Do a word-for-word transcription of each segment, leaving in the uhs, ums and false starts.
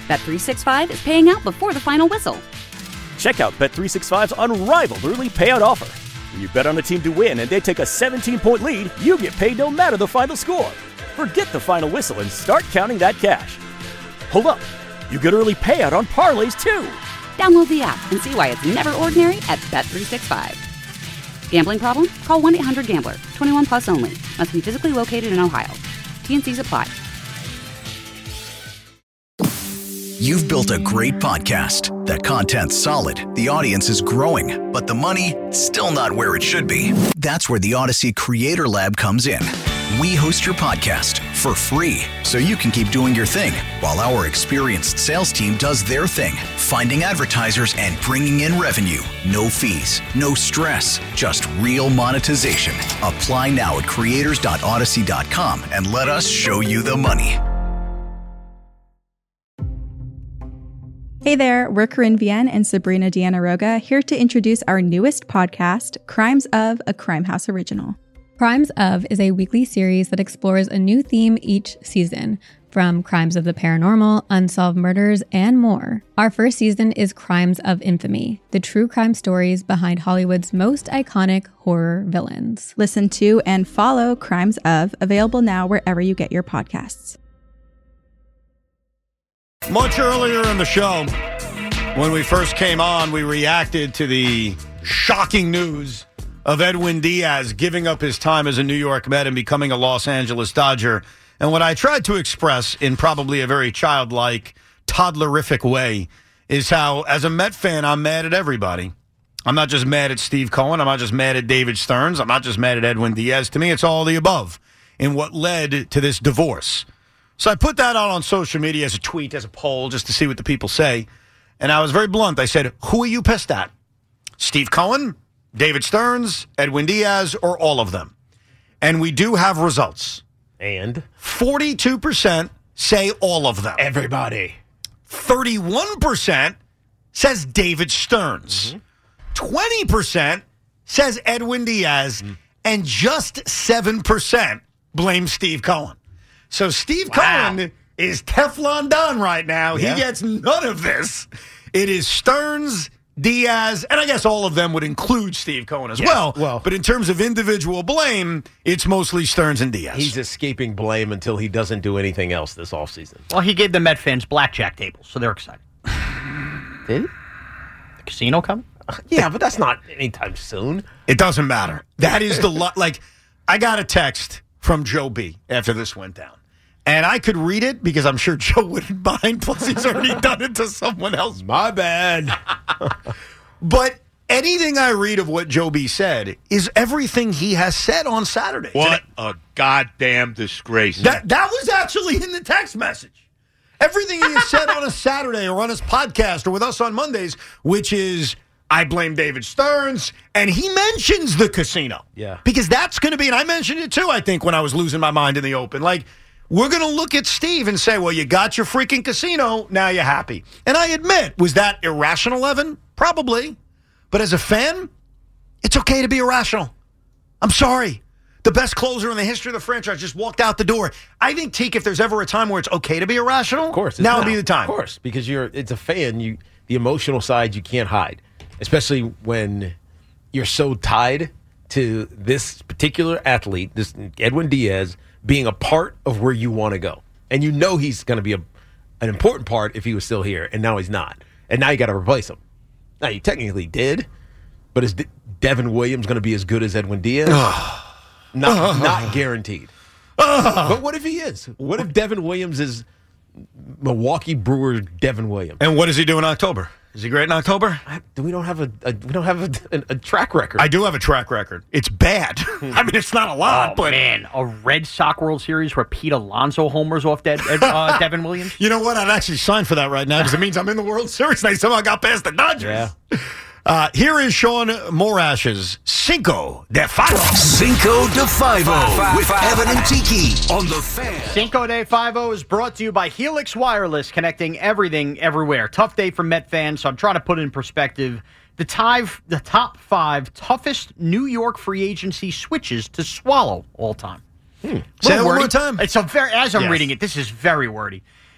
Bet three sixty-five is paying out before the final whistle. Check out Bet three sixty-five's unrivaled early payout offer. When you bet on a team to win and they take a seventeen-point lead, you get paid no matter the final score. Forget the final whistle and start counting that cash. Hold up. You get early payout on parlays, too. Download the app and see why it's never ordinary at Bet three sixty-five. Gambling problem? Call one eight hundred gambler. twenty-one plus only. Must be physically located in Ohio. T N Cs apply. You've built a great podcast. The content's solid, the audience is growing, but the money, still not where it should be. That's where the Odyssey Creator Lab comes in. We host your podcast for free, so you can keep doing your thing, while our experienced sales team does their thing, finding advertisers and bringing in revenue. No fees, no stress, just real monetization. Apply now at creators dot odyssey dot com and let us show you the money. Hey there, we're Corinne Vienne and Sabrina Deanna Roga, here to introduce our newest podcast, Crimes of, a Crime House original. Crimes of is a weekly series that explores a new theme each season, from crimes of the paranormal, unsolved murders, and more. Our first season is Crimes of Infamy, the true crime stories behind Hollywood's most iconic horror villains. Listen to and follow Crimes of, available now wherever you get your podcasts. Much earlier in the show, when we first came on, we reacted to the shocking news of Edwin Diaz giving up his time as a New York Met and becoming a Los Angeles Dodger. And what I tried to express in probably a very childlike, toddlerific way is how, as a Met fan, I'm mad at everybody. I'm not just mad at Steve Cohen. I'm not just mad at David Stearns. I'm not just mad at Edwin Diaz. To me, it's all the above in what led to this divorce. So I put that out on social media as a tweet, as a poll, just to see what the people say. And I was very blunt. I said, who are you pissed at? Steve Cohen, David Stearns, Edwin Diaz, or all of them? And we do have results. And? forty-two percent say all of them. Everybody. thirty-one percent says David Stearns. Mm-hmm. twenty percent says Edwin Diaz. Mm-hmm. And just seven percent blame Steve Cohen. So Steve wow. Cohen is Teflon Don right now. Yeah. He gets none of this. It is Stearns, Diaz, and I guess all of them would include Steve Cohen as yeah. well. well. But in terms of individual blame, it's mostly Stearns and Diaz. He's escaping blame until he doesn't do anything else this offseason. Well, he gave the Met fans blackjack tables, so they're excited. Did he? The casino coming? Yeah, but that's not anytime soon. It doesn't matter. That is the lo- like. I got a text from Joe B after this went down. And I could read it because I'm sure Joe wouldn't mind. Plus, he's already done it to someone else. My bad. But anything I read of what Joe B said is everything he has said on Saturday. What a goddamn disgrace. That, that was actually in the text message. Everything he has said on a Saturday or on his podcast or with us on Mondays, which is, I blame David Stearns, and he mentions the casino. Yeah. Because that's going to be, and I mentioned it too, I think, when I was losing my mind in the open. Like, we're going to look at Steve and say, well, you got your freaking casino, now you're happy. And I admit, was that irrational, Evan? Probably. But as a fan, it's okay to be irrational. I'm sorry. The best closer in the history of the franchise just walked out the door. I think, Teak, if there's ever a time where it's okay to be irrational, of course, now would be the time. Of course, because you're it's a fan. You the emotional side you can't hide, especially when you're so tied to this particular athlete, this Edwin Diaz, being a part of where you want to go. And you know he's going to be a, an important part if he was still here, and now he's not. And now you got to replace him. Now, you technically did, but is De- Devin Williams going to be as good as Edwin Diaz? not, not guaranteed. But what if he is? What if Devin Williams is Milwaukee Brewers Devin Williams? And what does he do in October? Is he great in October? I, we don't have a, a we don't have a, a, a track record. I do have a track record. It's bad. I mean, it's not a lot, oh, but man, a Red Sox World Series where Pete Alonso homers off Dead, uh, Devin Williams. You know what? I'd actually sign for that right now because it means I'm in the World Series and I somehow got past the Dodgers. Yeah. Uh, here is Sean Morash's Cinco de Five. Cinco de Five with Evan and Tiki on the Fan. Cinco de Five is brought to you by Helix Wireless, connecting everything everywhere. Tough day for Met fans, so I'm trying to put it in perspective. The, tive, the top five toughest New York free agency switches to swallow all time. Hmm. Say that one more time. It's a very, as I'm yes. reading it, this is very wordy.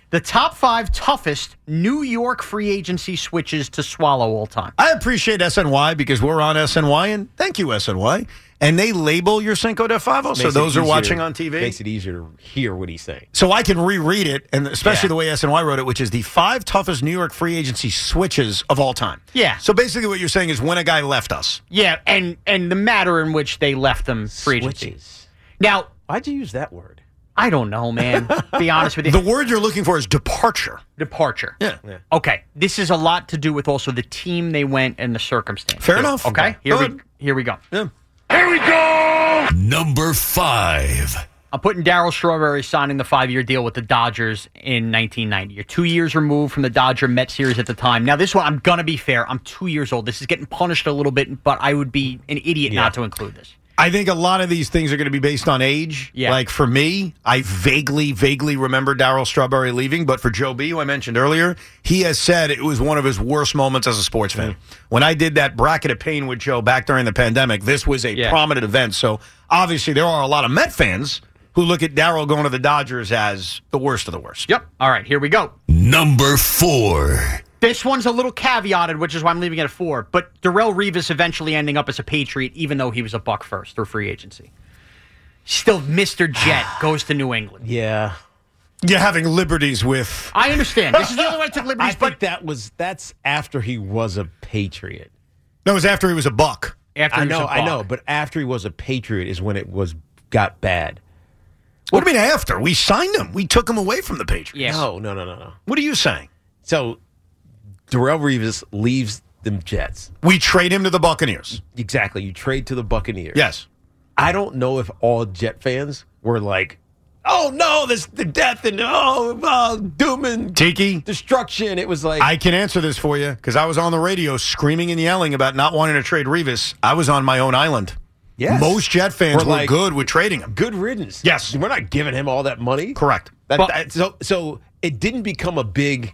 The top five toughest New York free agency switches to swallow all time. I appreciate S N Y because we're on S N Y, and thank you, S N Y. And they label your Cinco de Favo, so those are watching on T V. Makes it easier to hear what he's saying. So I can reread it, and especially Yeah. the way S N Y wrote it, which is the five toughest New York free agency switches of all time. Yeah. So basically what you're saying is when a guy left us. Yeah, and and the matter in which they left them free agency. Switches. Now, Why'd you use that word? I don't know, man. Be honest with you. The word you're looking for is departure. Departure. Yeah. Yeah. Okay. This is a lot to do with also the team they went and the circumstance. Fair enough. Okay. Here we Good. here we go. Yeah. Here we go! Number five. I'm putting Darryl Strawberry signing the five-year deal with the Dodgers in nineteen ninety. You're two years removed from the Dodger-Met series at the time. Now, this one, I'm going to be fair. I'm two years old. This is getting punished a little bit, but I would be an idiot Yeah. not to include this. I think a lot of these things are going to be based on age. Yeah. Like for me, I vaguely, vaguely remember Darryl Strawberry leaving, but for Joe B, who I mentioned earlier, he has said it was one of his worst moments as a sports fan. When I did that bracket of pain with Joe back during the pandemic, this was a Yeah. prominent event. So obviously there are a lot of Met fans who look at Darryl going to the Dodgers as the worst of the worst. Yep. All right, here we go. Number four. This one's a little caveated, which is why I'm leaving it at four. But Darrell Revis eventually ending up as a Patriot, even though he was a buck first through free agency. Still, Mister Jet goes to New England. Yeah. You're having liberties with... I understand. This is the only way I took I liberties, think but that was that's after he was a Patriot. No, it was after he was a buck. after I he was know, a I know, buck. but after he was a Patriot is when it was got bad. What do you mean after? We signed him. We took him away from the Patriots. Yes. No, no, no, no, no. What are you saying? So Darrell Revis leaves the Jets. We trade him to the Buccaneers. Exactly. You trade to the Buccaneers. Yes. I don't know if all Jet fans were like, oh no, this the death and oh, oh doom and Tiki? destruction. It was like I can answer this for you because I was on the radio screaming and yelling about not wanting to trade Revis. I was on my own island. Yes. Most Jet fans We're were like, good with trading him. good riddance. Yes. We're not giving him all that money. Correct. That, But- that- so so it didn't become a big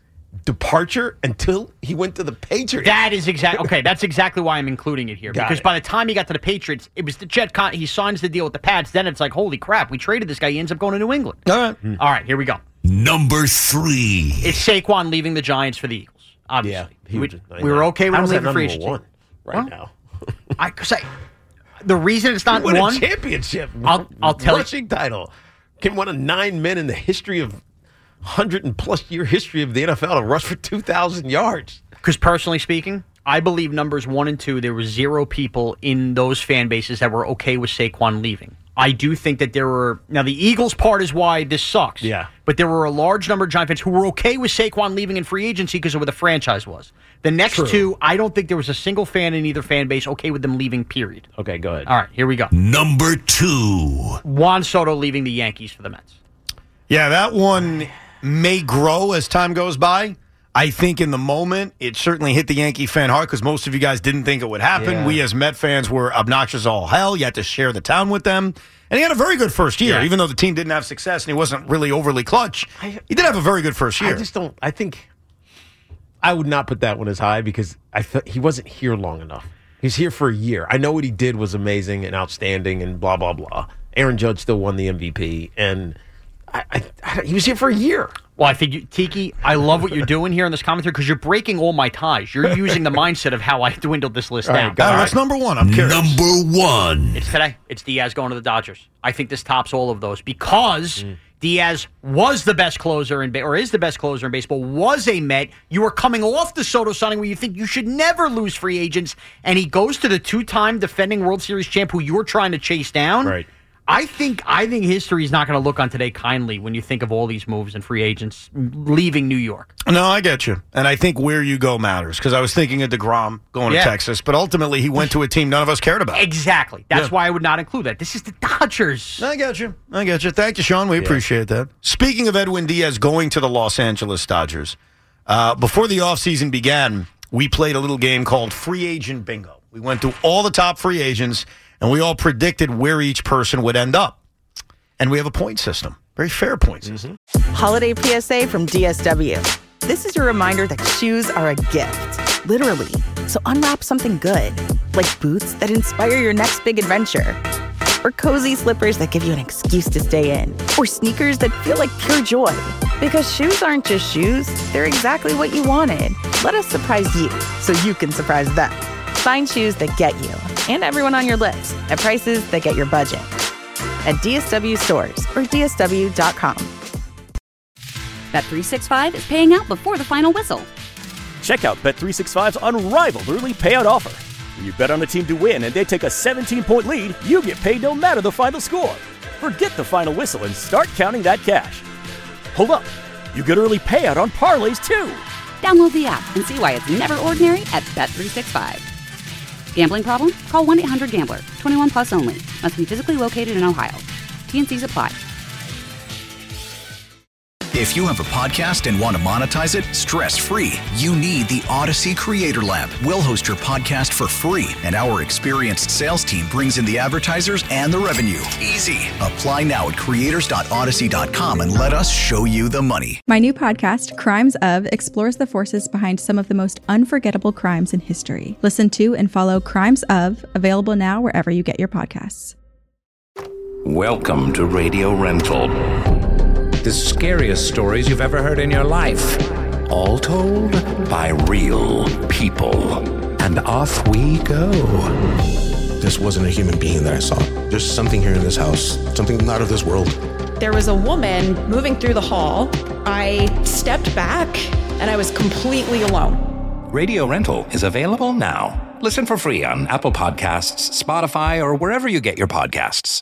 departure until he went to the Patriots. That is exactly okay. That's exactly why I'm including it here. Got because it. by the time he got to the Patriots, it was the Jet. Con- he signs the deal with the Pats. Then it's like, holy crap, we traded this guy. He ends up going to New England. All right. All right, here we go. Number three. It's Saquon leaving the Giants for the Eagles. yeah. Obviously, he we, was- I we were know. okay with How him is that leaving free number agency. one right Well, now? I, cause I, the reason it's not Won one. a championship. I'll- I'll tell you- rushing title. Came one of nine men in the history of hundred and plus year history of the N F L to rush for two thousand yards. Because personally speaking, I believe numbers one and two, there were zero people in those fan bases that were okay with Saquon leaving. I do think that there were... Now, the Eagles part is why this sucks. Yeah. But there were a large number of Giant fans who were okay with Saquon leaving in free agency because of where the franchise was. The next True. two, I don't think there was a single fan in either fan base okay with them leaving, period. Okay, go ahead. All right, here we go. Number two. Juan Soto leaving the Yankees for the Mets. Yeah, that one may grow as time goes by. I think in the moment, it certainly hit the Yankee fan hard because most of you guys didn't think it would happen. Yeah. We as Met fans were obnoxious all hell. You had to share the town with them. And he had a very good first year, Yeah. even though the team didn't have success and he wasn't really overly clutch. I- he did have a very good first year. I just don't. I think I would not put that one as high because I thought he wasn't here long enough. He's here for a year. I know what he did was amazing and outstanding and blah blah blah. Aaron Judge still won the M V P, and I, I, I, he was here for a year. Well, I think, you, Tiki, I love what you're doing here in this commentary because you're breaking all my ties. You're using the mindset of how I dwindled this list All down. right, guys, what's number one? I'm curious. Number one. It's today. It's Diaz going to the Dodgers. I think this tops all of those because Diaz was the best closer in ba- or is the best closer in baseball. Was a Met. You are coming off the Soto signing where you think you should never lose free agents, and he goes to the two-time defending World Series champ who you're trying to chase down. Right. I think I think history is not going to look on today kindly when you think of all these moves and free agents leaving New York. No, I get you. And I think where you go matters because I was thinking of DeGrom going Yeah. to Texas, but ultimately he went to a team none of us cared about. Exactly. That's Yeah. why I would not include that. This is the Dodgers. I get you. I get you. Thank you, Sean. We appreciate that. Speaking of Edwin Diaz going to the Los Angeles Dodgers, uh, before the offseason began, we played a little game called Free Agent Bingo. We went through all the top free agents, and we all predicted where each person would end up. And we have a point system. Very fair point system. Holiday P S A from D S W. This is your reminder that shoes are a gift, literally. So unwrap something good, like boots that inspire your next big adventure, or cozy slippers that give you an excuse to stay in, or sneakers that feel like pure joy. Because shoes aren't just shoes, they're exactly what you wanted. Let us surprise you so you can surprise them. Find shoes that get you and everyone on your list at prices that get your budget. At D S W stores or D S W dot com. Bet three sixty-five is paying out before the final whistle. Check out Bet three sixty-five's unrivaled early payout offer. When you bet on a team to win and they take a seventeen-point lead, you get paid no matter the final score. Forget the final whistle and start counting that cash. Hold up. You get early payout on parlays, too. Download the app and see why it's never ordinary at Bet three sixty-five. Gambling problem? Call one eight hundred gambler. twenty-one plus only. Must be physically located in Ohio. T N Cs apply. If you have a podcast and want to monetize it stress-free, you need the Odyssey Creator Lab. We'll host your podcast for free, and our experienced sales team brings in the advertisers and the revenue. Easy. Apply now at creators dot odyssey dot com and let us show you the money. My new podcast, Crimes Of, explores the forces behind some of the most unforgettable crimes in history. Listen to and follow Crimes Of, available now wherever you get your podcasts. Welcome to Radio Rental. The scariest stories you've ever heard in your life. All told by real people. And off we go. This wasn't a human being that I saw. There's something here in this house, something not of this world. There was a woman moving through the hall. I stepped back and I was completely alone. Radio Rental is available now. Listen for free on Apple Podcasts, Spotify, or wherever you get your podcasts.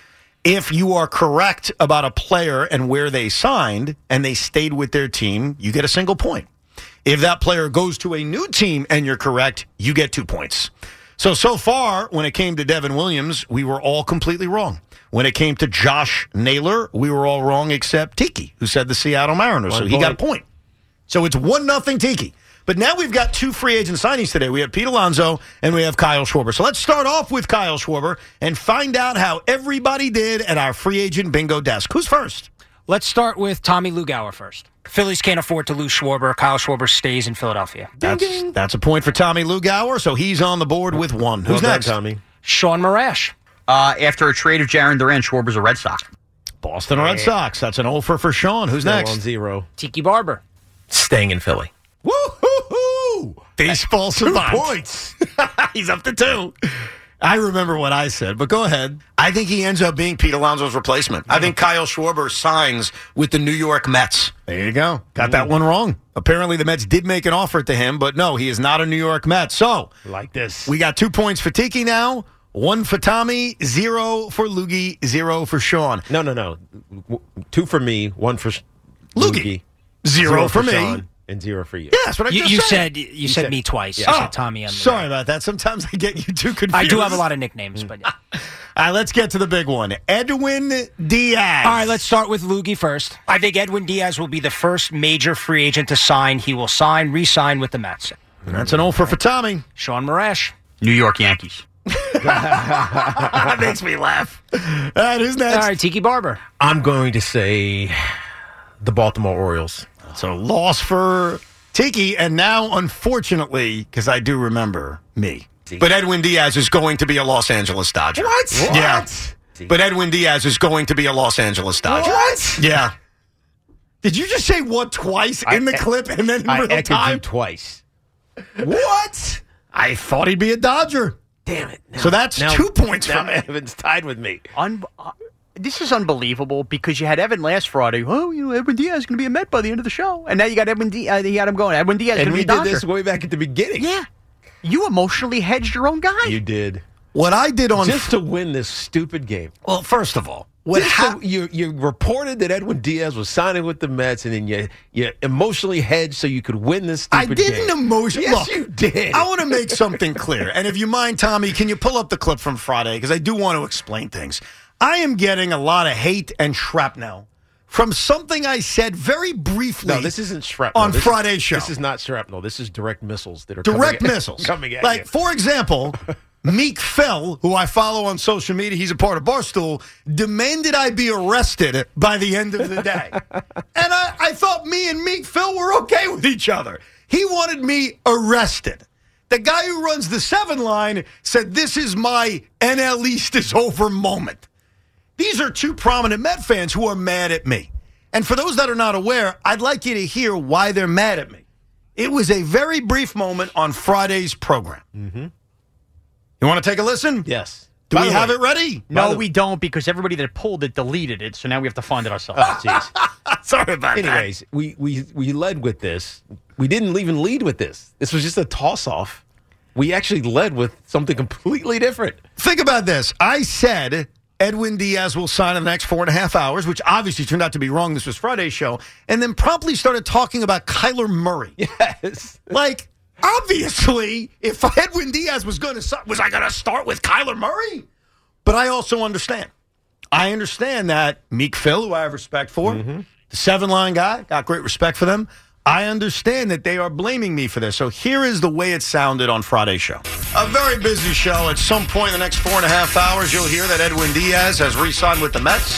If you are correct about a player and where they signed and they stayed with their team, you get a single point. If that player goes to a new team and you're correct, you get two points. So, so far, when it came to Devin Williams, we were all completely wrong. When it came to Josh Naylor, we were all wrong except Tiki, who said the Seattle Mariners. One so he point. got a point. So it's one nothing Tiki. But now we've got two free agent signings today. We have Pete Alonso and we have Kyle Schwarber. So let's start off with Kyle Schwarber and find out how everybody did at our free agent bingo desk. Who's first? Let's start with Tommy Lugauer first. Phillies can't afford to lose Schwarber. Kyle Schwarber stays in Philadelphia. That's, that's a point for Tommy Lugauer, so he's on the board with one. Who's Well done, next? Tommy. Sean Marash. Uh, after a trade of Jarren Duran, Schwarber's a Red Sox. Boston Red Sox. That's an offer for Sean. Who's Still next? on zero. Tiki Barber. Staying in Philly. Woo-hoo-hoo! Baseball Two savant. points. He's up to two. I remember what I said, but go ahead. I think he ends up being Pete Alonso's replacement. I think Kyle Schwarber signs with the New York Mets. There you go. Got that one wrong. Apparently the Mets did make an offer to him, but no, he is not a New York Met. So, Like this. we got two points for Tiki now, one for Tommy, zero for Loogie, zero for Sean. No, no, no. W- Two for me, one for Loogie. Loogie. Zero for me. Sean, and zero for you. Yeah, that's what I You, just you said. said you, said, said- me twice. Yeah. You Oh, said Tommy on the sorry right. about that. Sometimes I get you too confused. I do have a lot of nicknames, but yeah. All right, let's get to the big one. Edwin Diaz. All right, let's start with Loogie first. I think Edwin Diaz will be the first major free agent to sign. He will sign, re-sign with the Mets. That's an offer for Tommy. Sean Marash. New York Yankees. That makes me laugh. All right, who's next? All right, Tiki Barber. I'm going to say the Baltimore Orioles. So loss for Tiki, and now, unfortunately, because I do remember me, but Edwin Diaz is going to be a Los Angeles Dodger. What? Yeah. What? But Edwin Diaz is going to be a Los Angeles Dodger. What? Yeah. Did you just say what twice in the I- clip and then in I real echoed you time? twice. What? I thought he'd be a Dodger. Damn it. Now- So that's now- two points now for me. Evan's tied with me. Un- uh, this is unbelievable because you had Evan last Friday. Oh, you know, Edwin Diaz is going to be a Met by the end of the show. And now you got Edwin Diaz. Uh, you got him going. Edwin Diaz is And going we to be a did Dodger. this way back at the beginning. Yeah. You emotionally hedged your own guy. You did. What I did on Just to win this stupid game. well, first of all, what Just happened? so you you reported that Edwin Diaz was signing with the Mets, and then you you emotionally hedged so you could win this I stupid didn't game. emotionally. Yes, you did. I want to make something clear. And if you mind, Tommy, can you pull up the clip from Friday? Because I do want to explain things. I am getting a lot of hate and shrapnel from something I said very briefly. No, this isn't shrapnel. on This is- Friday's show. This is not shrapnel. This is direct missiles that are Direct coming at- missiles. coming at like, you. for example, Meek Phil, who I follow on social media, he's a part of Barstool, demanded I be arrested by the end of the day. And I, I thought me and Meek Phil were okay with each other. He wanted me arrested. The guy who runs the seven line said, this is my N L East is over moment. These are two prominent Met fans who are mad at me. And for those that are not aware, I'd like you to hear why they're mad at me. It was a very brief moment on Friday's program. Mm-hmm. You want to take a listen? Yes. Do By we have way, it ready? No, the, we don't, because everybody that pulled it deleted it, so now we have to find it ourselves. Oh, jeez. Sorry about Anyways, that. Anyways, we, we, we led with this. We didn't even lead with this. This was just a toss-off. We actually led with something completely different. Think about this. I said Edwin Diaz will sign in the next four and a half hours, which obviously turned out to be wrong. This was Friday's show. And then promptly started talking about Kyler Murray. Yes. Like, obviously, if Edwin Diaz was going to, was I going to start with Kyler Murray? But I also understand. I understand that Meek Phil, who I have respect for, mm-hmm. the seven-line guy, got great respect for them. I understand that they are blaming me for this. So here is the way it sounded on Friday's show. A very busy show. At some point in the next four and a half hours, you'll hear that Edwin Diaz has re-signed with the Mets.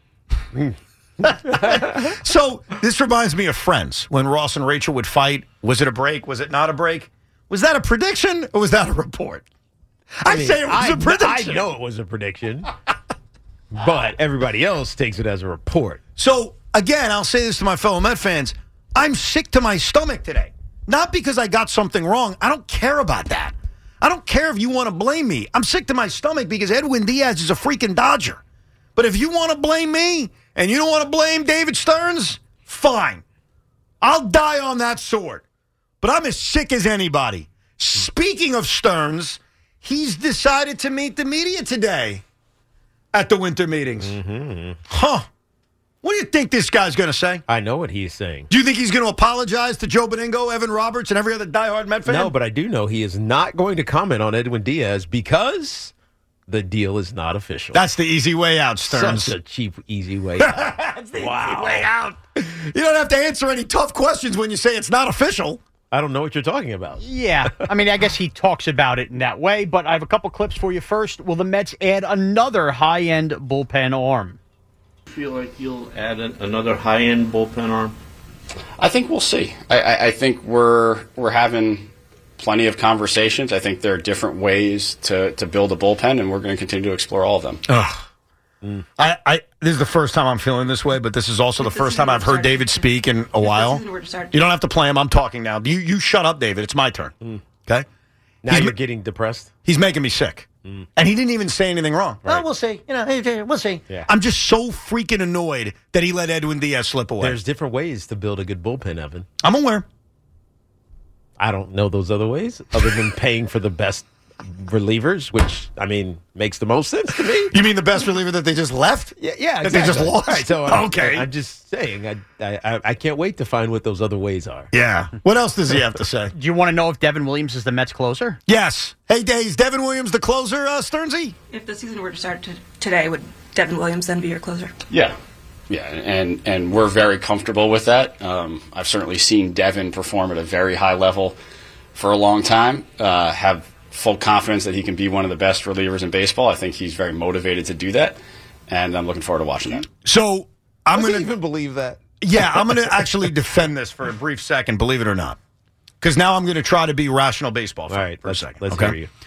So this reminds me of Friends, when Ross and Rachel would fight. Was it a break? Was it not a break? Was that a prediction or was that a report? I I'd mean, say it was I, a prediction. I know it was a prediction, but everybody else takes it as a report. So, again, I'll say this to my fellow Met fans. I'm sick to my stomach today. Not because I got something wrong. I don't care about that. I don't care if you want to blame me. I'm sick to my stomach because Edwin Diaz is a freaking Dodger. But if you want to blame me and you don't want to blame David Stearns, fine. I'll die on that sword. But I'm as sick as anybody. Speaking of Stearns, he's decided to meet the media today at the winter meetings. Mm-hmm. Huh. What do you think this guy's going to say? I know what he's saying. Do you think he's going to apologize to Joe Beningo, Evan Roberts, and every other diehard Met fan? No, but I do know he is not going to comment on Edwin Diaz because the deal is not official. That's the easy way out, Stearns. Such a cheap, easy way out. That's the wow. easy way out. You don't have to answer any tough questions when you say it's not official. I don't know what you're talking about. Yeah. I mean, I guess he talks about it in that way, but I have a couple clips for you first. Will the Mets add another high-end bullpen arm? Feel like you'll add an, another high-end bullpen arm? I think we'll see. I, I, I think we're we're having plenty of conversations. I think there are different ways to, to build a bullpen, and we're going to continue to explore all of them. Ugh. Mm. I, I this is the first time I'm feeling this way, but this is also the first time I've heard David speak in a while. You don't have to play him. I'm talking now. You you shut up, David. It's my turn. Mm. Okay? Now he's you're getting depressed. He's making me sick. Mm. And he didn't even say anything wrong. Right. Oh, we'll see. You know, we'll see. Yeah. I'm just so freaking annoyed that he let Edwin Diaz slip away. There's different ways to build a good bullpen, Evan. I'm aware. I don't know those other ways other than paying for the best relievers, which, I mean, makes the most sense to me. You mean the best reliever that they just left? Yeah, yeah, exactly. That they just lost? Right, so I'm, okay. I'm just saying, I, I I can't wait to find what those other ways are. Yeah. What else does he have to say? Do you want to know if Devin Williams is the Mets closer? Yes. Hey, is Devin Williams the closer, uh, Stearnsy? If the season were to start to today, would Devin Williams then be your closer? Yeah. Yeah, and, and we're very comfortable with that. Um, I've certainly seen Devin perform at a very high level for a long time, uh, have full confidence that he can be one of the best relievers in baseball. I think he's very motivated to do that, and I'm looking forward to watching that. So I'm going to even believe that. Yeah, I'm going to actually defend this for a brief second, believe it or not, because now I'm going to try to be rational baseball fan. All right, for a second. Let's okay? hear you.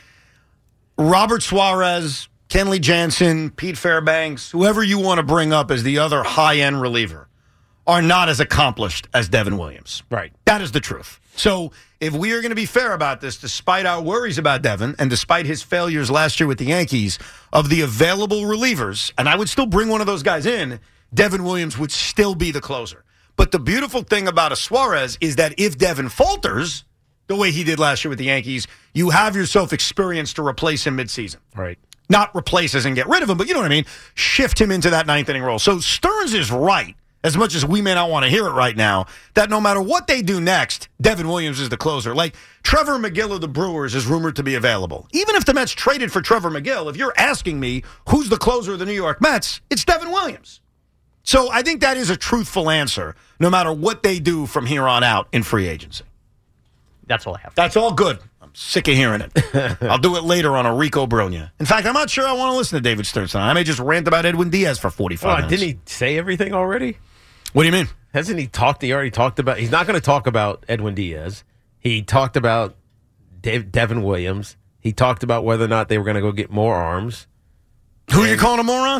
Robert Suarez, Kenley Jansen, Pete Fairbanks, whoever you want to bring up as the other high-end reliever, are not as accomplished as Devin Williams. Right. That is the truth. So if we are going to be fair about this, despite our worries about Devin and despite his failures last year with the Yankees, of the available relievers, and I would still bring one of those guys in, Devin Williams would still be the closer. But the beautiful thing about a Suarez is that if Devin falters the way he did last year with the Yankees, you have yourself experience to replace him midseason. Right. Not replace as in get rid of him, but you know what I mean? Shift him into that ninth inning role. So Stearns is right, as much as we may not want to hear it right now, that no matter what they do next, Devin Williams is the closer. Like, Trevor McGill of the Brewers is rumored to be available. Even if the Mets traded for Trevor McGill, if you're asking me who's the closer of the New York Mets, it's Devin Williams. So I think that is a truthful answer, no matter what they do from here on out in free agency. That's all I have. That's all good. I'm sick of hearing it. I'll do it later on a Rico Bronya. In fact, I'm not sure I want to listen to David Stearns tonight. I may just rant about Edwin Diaz for forty-five oh, minutes. Didn't he say everything already? What do you mean? Hasn't he talked? He already talked about. He's not going to talk about Edwin Diaz. He talked about Dave, Devin Williams. He talked about whether or not they were going to go get more arms. Who and, are you calling a moron?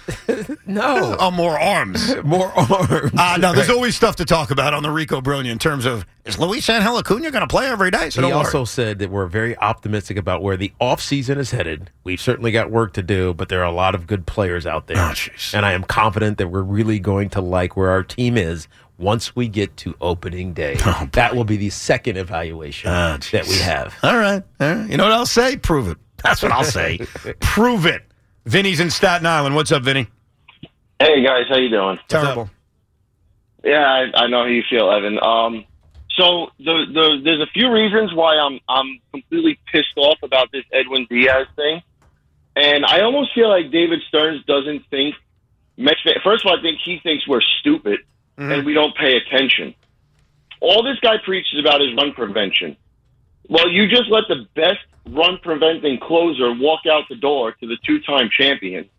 No. Oh, more arms. More arms. Uh, no, there's Right. always stuff to talk about on the Rico Brogna in terms of, is Luis Angel Acuna going to play every day? So he don't also worry. said that we're very optimistic about where the offseason is headed. We've certainly got work to do, but there are a lot of good players out there. Oh, jeez. And I am confident that we're really going to like where our team is once we get to opening day. Oh, that will be the second evaluation Oh, that we have. All right. All right. You know what I'll say? Prove it. That's what I'll say. Prove it. Vinny's in Staten Island. What's up, Vinny? Hey guys, how you doing? Terrible. Yeah, I, I know how you feel, Evan. Um, so the, the, there's a few reasons why I'm I'm completely pissed off about this Edwin Diaz thing, and I almost feel like David Stearns doesn't think. Mets fan- First of all, I think he thinks we're stupid mm-hmm. and we don't pay attention. All this guy preaches about is run prevention. Well, you just let the best run preventing closer walk out the door to the two-time champion.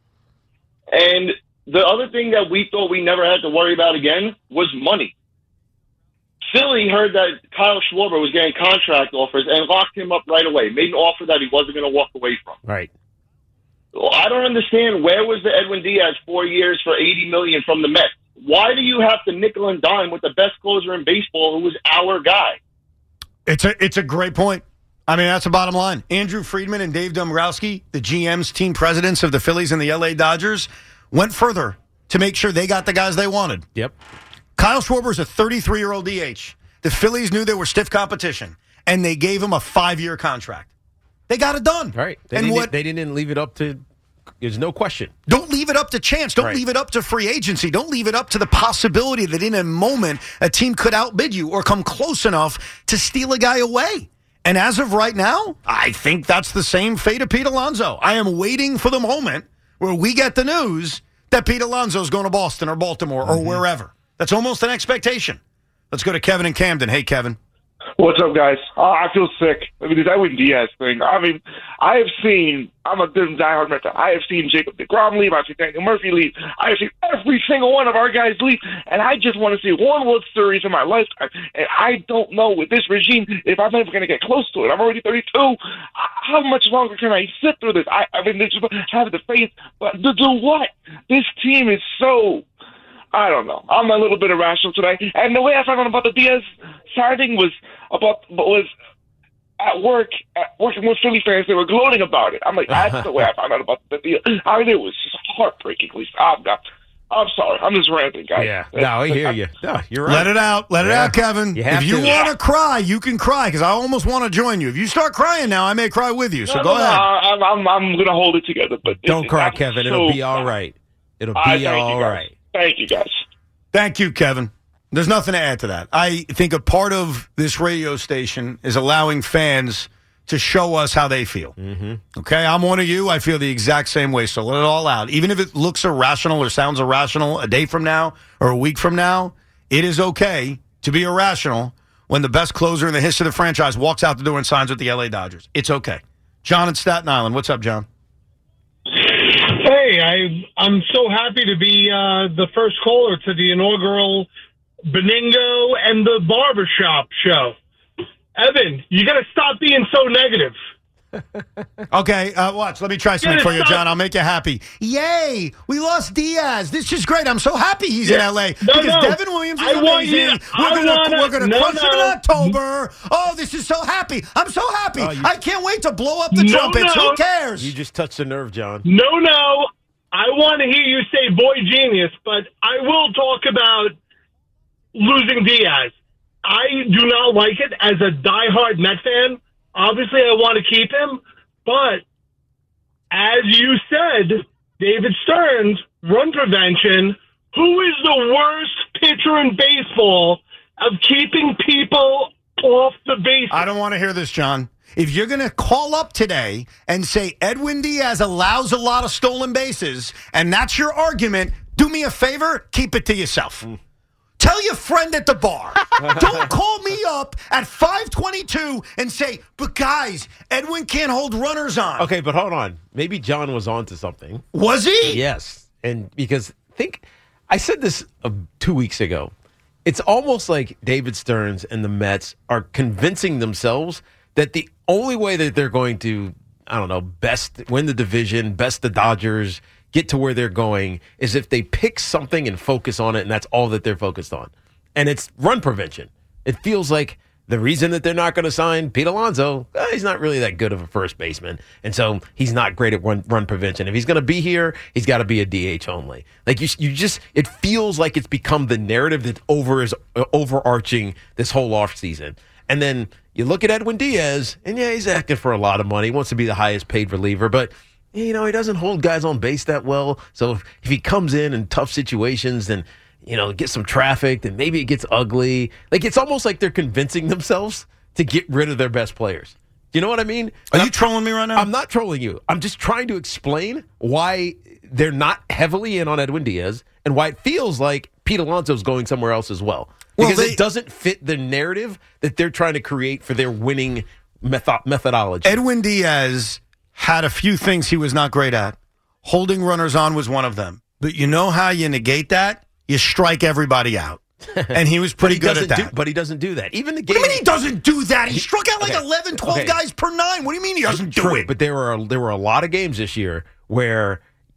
And the other thing that we thought we never had to worry about again was money. Philly heard that Kyle Schwarber was getting contract offers and locked him up right away, made an offer that he wasn't going to walk away from. Right. Well, I don't understand. Where was the Edwin Diaz four years for eighty million dollars from the Mets? Why do you have to nickel and dime with the best closer in baseball who was our guy? It's a it's a great point. I mean, that's the bottom line. Andrew Friedman and Dave Dombrowski, the G Ms, team presidents of the Phillies and the L A Dodgers, went further to make sure they got the guys they wanted. Yep. Kyle Schwarber is a thirty-three-year-old D H. The Phillies knew they were stiff competition, and they gave him a five-year contract. They got it done. Right. They, and didn't, what, they didn't leave it up to – there's no question. Don't leave it up to chance. Don't Right. leave it up to free agency. Don't leave it up to the possibility that in a moment a team could outbid you or come close enough to steal a guy away. And as of right now, I think that's the same fate of Pete Alonso. I am waiting for the moment where we get the news that Pete Alonso is going to Boston or Baltimore or Mm-hmm. wherever. That's almost an expectation. Let's go to Kevin in Camden. Hey, Kevin. What's up, guys? Uh, I feel sick. I mean, this Edwin Diaz thing. I mean, I have seen, I'm a diehard Met fan. I have seen Jacob deGrom leave. I've seen Daniel Murphy leave. I have seen every single one of our guys leave. And I just want to see one World Series in my lifetime. And I don't know with this regime if I'm ever going to get close to it. I'm already thirty-two. How much longer can I sit through this? I, I mean, they just have the faith. But to do what? This team is so... I don't know. I'm a little bit irrational today. And the way I found out about the Diaz signing was about was at work, at working with Philly fans. They were gloating about it. I'm like, that's the way I found out about the deal. I mean, it was just heartbreakingly. I'm, not, I'm sorry. I'm just ranting, guys. Yeah. No, I hear you. No, you're right. Let it out. Let it Yeah. out, Kevin. You have if you to. want to cry, you can cry because I almost want to join you. If you start crying now, I may cry with you. So no, go no, no, ahead. I'm, I'm, I'm going to hold it together. But Don't it, cry, I'm Kevin. so It'll be all right. It'll be I thank all you guys. right. Thank you, guys. Thank you, Kevin. There's nothing to add to that. I think a part of this radio station is allowing fans to show us how they feel. Mm-hmm. Okay, I'm one of you. I feel the exact same way. So let it all out. Even if it looks irrational or sounds irrational a day from now or a week from now, it is okay to be irrational when the best closer in the history of the franchise walks out the door and signs with the L A Dodgers. It's okay. John in Staten Island. What's up, John? Hey, I, I'm so happy to be uh, the first caller to the inaugural Beningo and the Barbershop show. Evan, you got to stop being so negative. Okay, uh, watch. Let me try something Yeah, for you, stop. John. I'll make you happy. Yay! We lost Diaz. This is great. I'm so happy he's Yeah. in L A No, because no. Devin Williams is I want amazing. you- we're I gonna wanna- we're gonna no, crush him in no. October. Oh, this is so happy. I'm so happy. Oh, you- I can't wait to blow up the No, trumpets. no. Who cares? You just touched the nerve, John. No, no. I want to hear you say boy genius, but I will talk about losing Diaz. I do not like it as a diehard Met fan. Obviously, I want to keep him, but as you said, David Stearns, run prevention, who is the worst pitcher in baseball of keeping people off the base? I don't want to hear this, John. If you're going to call up today and say Edwin Diaz allows a lot of stolen bases, and that's your argument, do me a favor, keep it to yourself. Mm. Tell your friend at the bar. Don't call me up at five twenty-two and say, but guys, Edwin can't hold runners on. Okay, but hold on. Maybe John was onto something. Was he? Yes. And because think I said this uh, two weeks ago. It's almost like David Stearns and the Mets are convincing themselves that the only way that they're going to, I don't know, best win the division, best the Dodgers, get to where they're going is if they pick something and focus on it, and that's all that they're focused on. And it's run prevention. It feels like the reason that they're not going to sign Pete Alonso, eh, he's not really that good of a first baseman, and so he's not great at run, run prevention. If he's going to be here, he's got to be a D H only. Like you, you just, it feels like it's become the narrative that over is uh, overarching this whole offseason. And then you look at Edwin Diaz, and yeah, he's acting for a lot of money. He wants to be the highest paid reliever, but you know he doesn't hold guys on base that well. So if, if he comes in in tough situations, then you know, get some traffic, then maybe it gets ugly. Like, it's almost like they're convincing themselves to get rid of their best players. You know what I mean? Are you trolling me right now? I'm not trolling you. I'm just trying to explain why they're not heavily in on Edwin Diaz and why it feels like Pete Alonso's going somewhere else as well. Because well, they, it doesn't fit the narrative that they're trying to create for their winning method, methodology. Edwin Diaz had a few things he was not great at. Holding runners on was one of them. But you know how you negate that? You strike everybody out. And he was pretty he good at that. Do, but he doesn't do that. Even the game. What do you mean he doesn't do that? He, he struck out like okay. eleven, twelve okay. guys per nine. What do you mean he doesn't do True, it? But there were, a, there were a lot of games this year where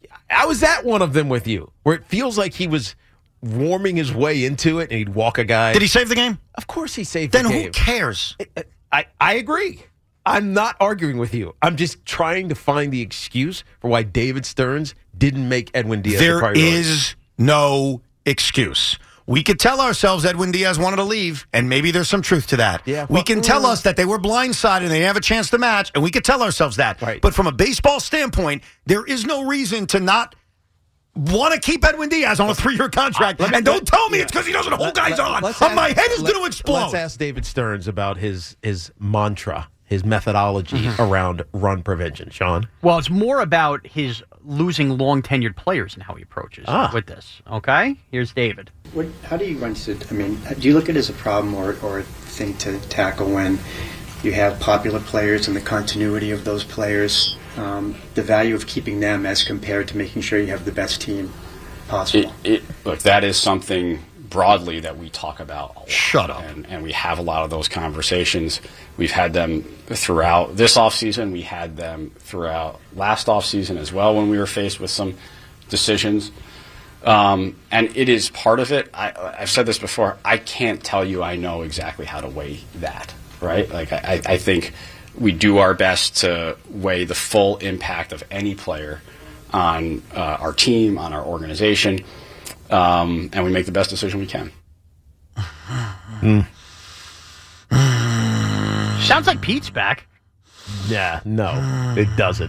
I was at one of them with you, where it feels like he was warming his way into it and he'd walk a guy. Did he save the game? Of course he saved then the game. Then who cares? I, I agree. I'm not arguing with you. I'm just trying to find the excuse for why David Stearns didn't make Edwin Diaz there a priority. There is no excuse. We could tell ourselves Edwin Diaz wanted to leave, and maybe there's some truth to that. Yeah, well, we can tell us that they were blindsided and they didn't have a chance to match, and we could tell ourselves that. Right. But from a baseball standpoint, there is no reason to not want to keep Edwin Diaz on a three-year contract. Uh, me, and don't let, tell me yeah. it's because he doesn't hold let, guys let, on. Ask, My head is going to explode. Let's ask David Stearns about his his mantra, his methodology mm-hmm. around run prevention. Sean? Well, it's more about his losing long-tenured players and how he approaches ah. with this. Okay? Here's David. What, how do you run to, I mean, do you look at it as a problem or, or a thing to tackle when you have popular players and the continuity of those players, um, the value of keeping them as compared to making sure you have the best team possible? It, it, look, that is something broadly that we talk about a lot. Shut up. And, and we have a lot of those conversations. We've had them throughout this offseason. We had them throughout last offseason as well when we were faced with some decisions. Um, and it is part of it. I, I've said this before. I can't tell you I know exactly how to weigh that, right? Like I, I think we do our best to weigh the full impact of any player on uh, our team, on our organization. Um, and we make the best decision we can. Mm. Sounds like Pete's back. Yeah, no, it doesn't.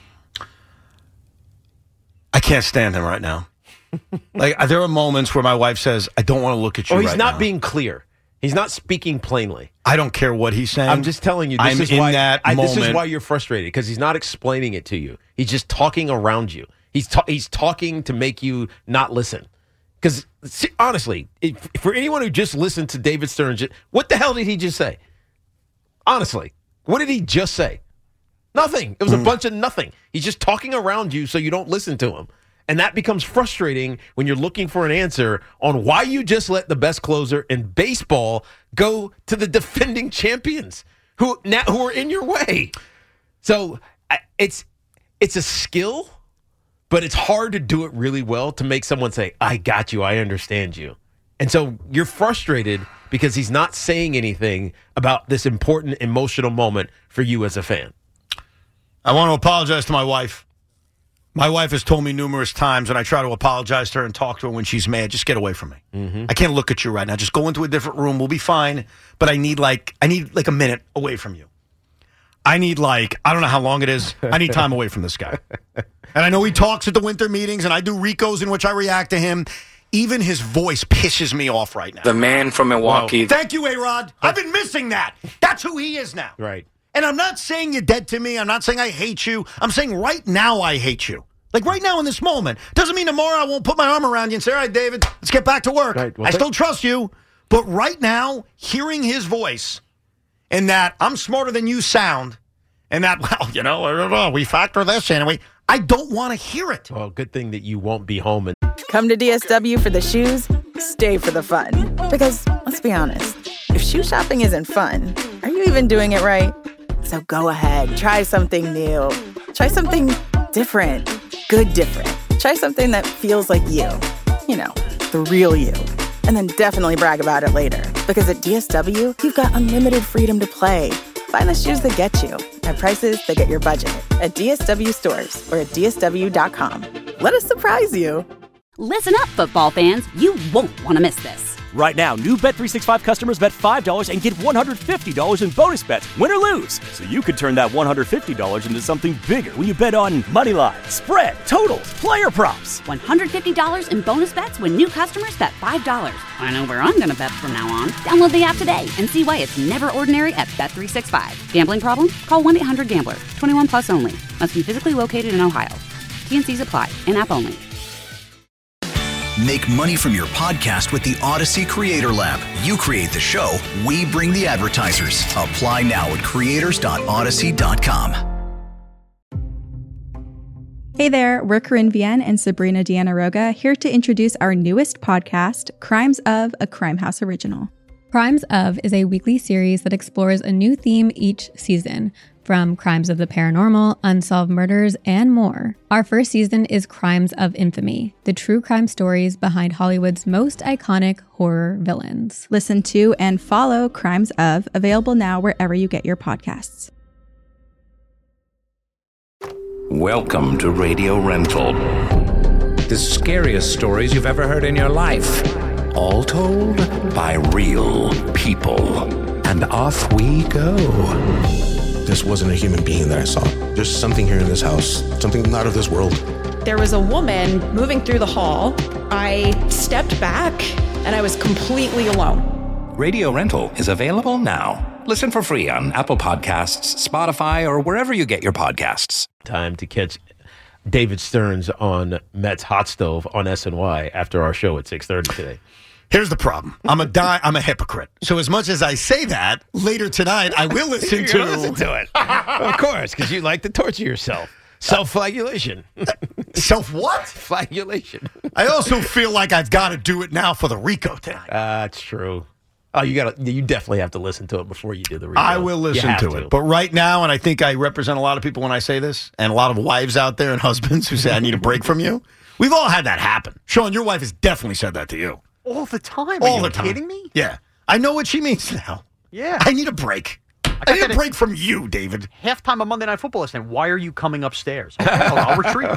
I can't stand him right now. Like there are moments where my wife says, "I don't want to look at you." Oh, he's right not now. being clear. He's not speaking plainly. I don't care what he's saying. I'm just telling you. This I'm is in why, that I, moment. This is why you're frustrated because he's not explaining it to you. He's just talking around you. He's ta- he's talking to make you not listen. Because honestly, if, for anyone who just listened to David Stearns, what the hell did he just say? Honestly, what did he just say? Nothing. It was mm. a bunch of nothing. He's just talking around you so you don't listen to him. And that becomes frustrating when you're looking for an answer on why you just let the best closer in baseball go to the defending champions who now who are in your way. So it's it's a skill, but it's hard to do it really well to make someone say, "I got you, I understand you." And so you're frustrated because he's not saying anything about this important emotional moment for you as a fan. I want to apologize to my wife. My wife has told me numerous times when I try to apologize to her and talk to her when she's mad, just get away from me. Mm-hmm. I can't look at you right now. Just go into a different room. We'll be fine. But I need like I need like a minute away from you. I need like, I don't know how long it is. I need time away from this guy. And I know he talks at the winter meetings and I do Ricos in which I react to him. Even his voice pisses me off right now. The man from Milwaukee. Wow. Thank you, A-Rod. I've been missing that. That's who he is now. Right. And I'm not saying you're dead to me. I'm not saying I hate you. I'm saying right now I hate you. Like right now in this moment. Doesn't mean tomorrow I won't put my arm around you and say, all right, David, let's get back to work. Right, well, I still trust you. But right now, hearing his voice and that I'm smarter than you sound and that, well, you know, we factor this in and we, I don't want to hear it. Well, good thing that you won't be home. And- Come to D S W for the shoes, stay for the fun. Because let's be honest, if shoe shopping isn't fun, are you even doing it right? So go ahead, try something new. Try something different. Good different. Try something that feels like you. You know, the real you. And then definitely brag about it later. Because at D S W, you've got unlimited freedom to play. Find the shoes that get you at prices that get your budget at D S W stores or at D S W dot com. Let us surprise you. Listen up, football fans. You won't want to miss this. Right now, new Bet three sixty-five customers bet five dollars and get one hundred fifty dollars in bonus bets, win or lose. So you could turn that one hundred fifty dollars into something bigger when you bet on money line, spread, totals, player props. one hundred fifty dollars in bonus bets when new customers bet five dollars. I know where I'm going to bet from now on. Download the app today and see why it's never ordinary at Bet three sixty-five. Gambling problem? Call one eight hundred gambler. twenty-one plus only. Must be physically located in Ohio. T N Cs apply. In-app only. Make money from your podcast with the Odyssey Creator Lab. You create the show, we bring the advertisers. Apply now at creators dot odyssey dot com. Hey there, we're Corinne Vienne and Sabrina Deanna Roga here to introduce our newest podcast, Crimes of, a Crime House original. Crimes of is a weekly series that explores a new theme each season, from crimes of the paranormal, unsolved murders, and more. Our first season is Crimes of Infamy, the true crime stories behind Hollywood's most iconic horror villains. Listen to and follow Crimes of, available now wherever you get your podcasts. Welcome to Radio Rental. The scariest stories you've ever heard in your life. All told by real people. And off we go. This wasn't a human being that I saw. There's something here in this house, something not of this world. There was a woman moving through the hall. I stepped back and I was completely alone. Radio Rental is available now. Listen for free on Apple Podcasts, Spotify, or wherever you get your podcasts. Time to catch David Stearns on Mets Hot Stove on S N Y after our show at six thirty today. Here's the problem. I'm a di- I'm a hypocrite. So as much as I say that, later tonight I will listen to listen to it. Of course, because you like to torture yourself. Self-flagellation. Self what? Flagellation. I also feel like I've got to do it now for the Rico tonight. That's uh, true. Oh, you got to. You definitely have to listen to it before you do the Rico. I will listen to, to it. But right now, and I think I represent a lot of people when I say this, and a lot of wives out there and husbands who say, I need a break from you. We've all had that happen. Sean, your wife has definitely said that to you. All the time. Are All you the time. kidding me? Yeah. I know what she means now. Yeah. I need a break. I, I need a break from you, David. Halftime of Monday Night Football last night. Why are you coming upstairs? Okay, I'll, I'll retreat.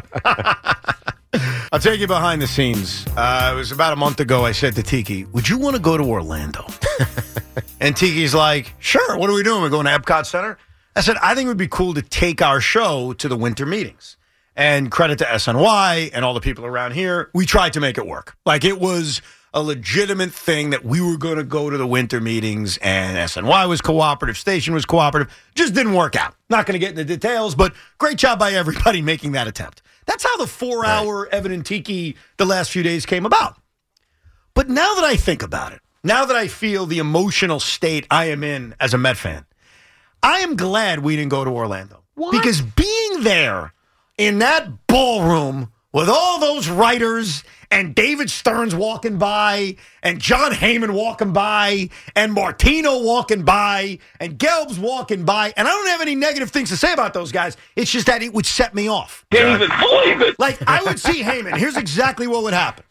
I'll take you behind the scenes. Uh, it was about a month ago I said to Tiki, would you want to go to Orlando? And Tiki's like, sure, what are we doing? We're going to Epcot Center? I said, I think it would be cool to take our show to the winter meetings. And credit to S N Y and all the people around here, we tried to make it work. Like, it was a legitimate thing that we were going to go to the winter meetings, and S N Y was cooperative, station was cooperative. Just didn't work out. Not going to get into details, but great job by everybody making that attempt. That's how the four-hour right. Evan and Tiki the last few days came about. But now that I think about it, now that I feel the emotional state I am in as a Met fan, I am glad we didn't go to Orlando. What? Because being there in that ballroom with all those writers and David Stearns walking by and John Heyman walking by and Martino walking by and Gelb's walking by, and I don't have any negative things to say about those guys. It's just that it would set me off. Can't even believe it. Like, I would see Heyman. Here's exactly what would happen.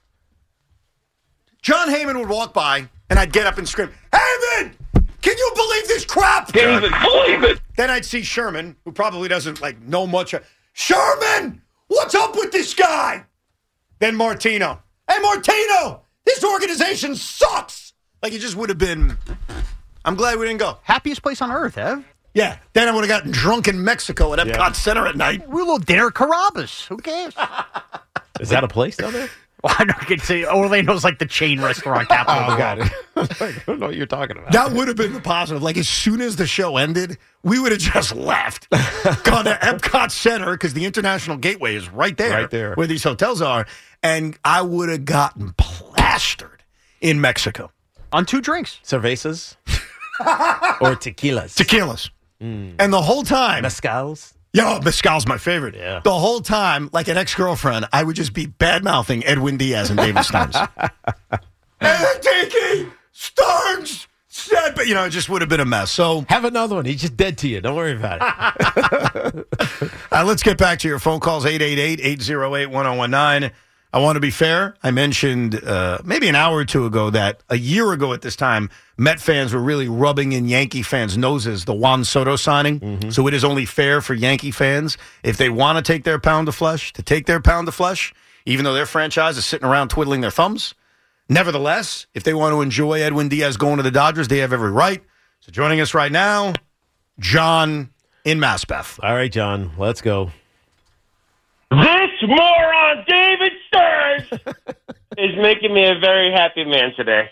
John Heyman would walk by, and I'd get up and scream, Heyman! Can you believe this crap? Can't even believe it. Then I'd see Sherman, who probably doesn't, like, know much. Sherman! What's up with this guy? Then Martino. Hey, Martino! This organization sucks! Like, it just would have been... I'm glad we didn't go. Happiest place on earth, Ev. Yeah. Then I would have gotten drunk in Mexico at Epcot yeah. Center at night. We will dinner Carrabba's. Who cares? Is that a place down there? Well, I'm not going to say Orlando's like the chain restaurant capital. Oh, got it. I don't know what you're talking about. That would have been the positive. Like, as soon as the show ended, we would have just left. Gone to Epcot Center, because the International Gateway is right there. Right there. Where these hotels are. And I would have gotten plastered in Mexico. On two drinks. Cervezas? Or tequilas? Tequilas. Mm. And the whole time. Mezcals? Yo, Mezcal's my favorite. Yeah. The whole time, like an ex-girlfriend, I would just be bad-mouthing Edwin Diaz and David Stearns. Hey, Tiki! Stearns! Yeah, but, you know, it just would have been a mess. So have another one. He's just dead to you. Don't worry about it. uh, let's get back to your phone calls, eight eight eight, eight oh eight, one oh one nine. I want to be fair. I mentioned uh, maybe an hour or two ago that a year ago at this time, Met fans were really rubbing in Yankee fans' noses the Juan Soto signing. Mm-hmm. So it is only fair for Yankee fans, if they want to take their pound of flesh, to take their pound of flesh, even though their franchise is sitting around twiddling their thumbs. Nevertheless, if they want to enjoy Edwin Diaz going to the Dodgers, they have every right. So joining us right now, John in Maspeth. All right, John, let's go. This moron, David Stearns, is making me a very happy man today.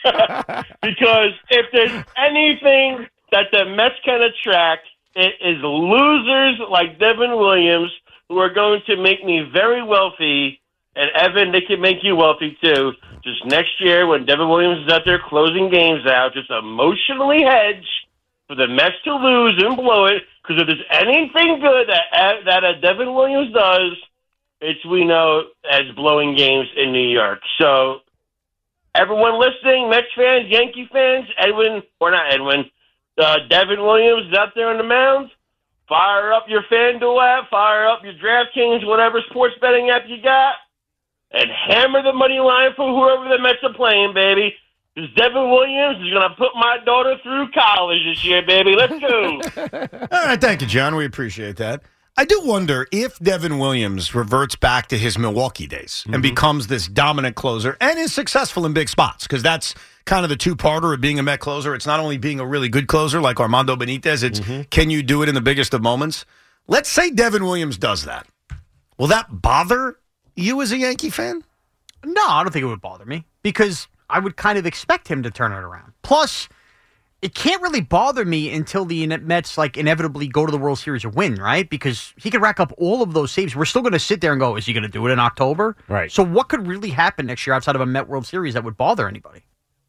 Because if there's anything that the Mets can attract, it is losers like Devin Williams who are going to make me very wealthy. And, Evan, they can make you wealthy, too. Just next year when Devin Williams is out there closing games out, just emotionally hedge for the Mets to lose and blow it. Because if there's anything good that that uh, Devin Williams does, it's, we know, as blowing games in New York. So, everyone listening, Mets fans, Yankee fans, Edwin, or not Edwin, uh, Devin Williams is out there on the mound. Fire up your FanDuel app, fire up your DraftKings, whatever sports betting app you got, and hammer the money line for whoever the Mets are playing, baby. Because Devin Williams is going to put my daughter through college this year, baby. Let's go. All right, thank you, John. We appreciate that. I do wonder if Devin Williams reverts back to his Milwaukee days mm-hmm. and becomes this dominant closer and is successful in big spots, because that's kind of the two-parter of being a Met closer. It's not only being a really good closer like Armando Benitez, it's mm-hmm. can you do it in the biggest of moments? Let's say Devin Williams does that. Will that bother you as a Yankee fan? No, I don't think it would bother me, because I would kind of expect him to turn it around. Plus, it can't really bother me until the Mets like inevitably go to the World Series or win, right? Because he could rack up all of those saves. We're still going to sit there and go, is he going to do it in October? Right. So what could really happen next year outside of a Met World Series that would bother anybody?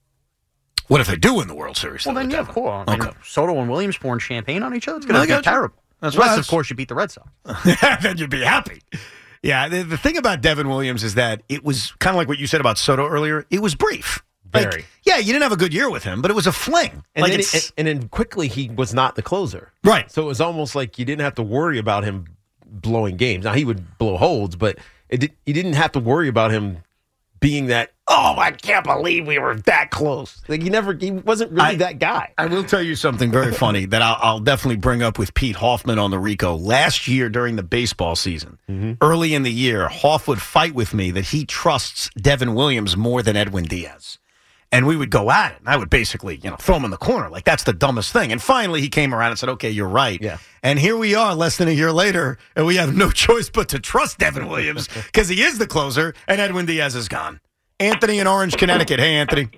What if they do win the World Series? Well, then, yeah, of course. I mean, okay. Soto and Williams pouring champagne on each other, it's going to be terrible. That's Unless, right. of course, you beat the Red Sox. Then you'd be happy. Yeah, the, the thing about Devin Williams is that it was kind of like what you said about Soto earlier. It was brief. Very. Like, yeah, you didn't have a good year with him, but it was a fling. And, like then, it's, it, and then quickly he was not the closer. Right. So it was almost like you didn't have to worry about him blowing games. Now, he would blow holds, but it did, you didn't have to worry about him being that, oh, I can't believe we were that close. Like he never, he wasn't really I, that guy. I will tell you something very funny that I'll, I'll definitely bring up with Pete Hoffman on the Rico. Last year during the baseball season, mm-hmm. early in the year, Hoff would fight with me that he trusts Devin Williams more than Edwin Diaz. And we would go at it. And I would basically, you know, throw him in the corner. Like, that's the dumbest thing. And finally, he came around and said, okay, you're right. Yeah. And here we are less than a year later, and we have no choice but to trust Devin Williams because he is the closer, and Edwin Diaz is gone. Anthony in Orange, Connecticut. Hey, Anthony.